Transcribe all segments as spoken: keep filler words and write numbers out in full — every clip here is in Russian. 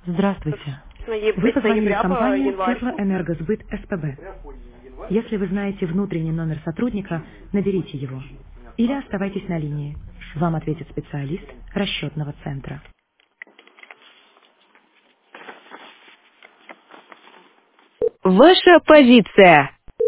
Здравствуйте. С ноя- Вы с позвонили в ноября по компанию январь. Теплоэнергосбыт СПБ. Если вы знаете внутренний номер сотрудника, наберите его. Или оставайтесь на линии. Вам ответит специалист расчетного центра. Ваша позиция.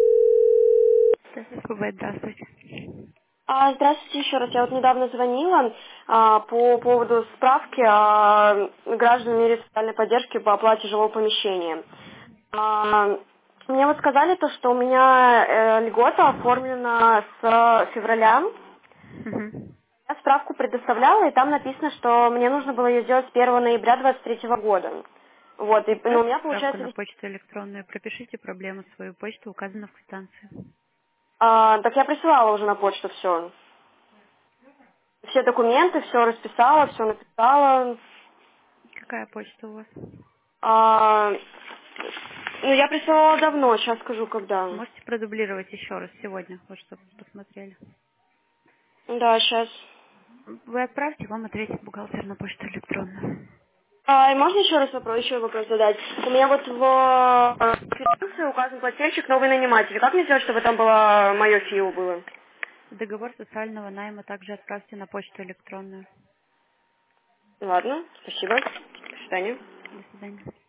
СПБ, здравствуйте. А, здравствуйте еще раз. Я вот недавно звонила а, по поводу справки о гражданам в мире социальной поддержки по оплате жилого помещения. А, мне вот сказали то, что у меня э, льгота оформлена с февраля. Мгм. Я справку предоставляла, и там написано, что мне нужно было ее сделать с первого ноября двадцать третьего года. Вот, и, ну, у Отправьте меня справку на получается... почту электронную, пропишите проблему в свою почту, указано в квитанции. а, так я присылала уже на почту все. Все документы, все расписала, все написала. Какая почта у вас? А, ну, я присылала давно, сейчас скажу, когда. Можете продублировать еще раз сегодня, вот чтобы посмотрели. Да, сейчас. Вы отправьте, вам ответит бухгалтер на почту электронную. А, и можно еще раз вопрос, еще вопрос задать? У меня вот в э, квитанции указан плательщик новый наниматель. Как мне сделать, чтобы там было мое ФИО было? Договор социального найма также отправьте на почту электронную. Ладно, спасибо. До свидания. До свидания.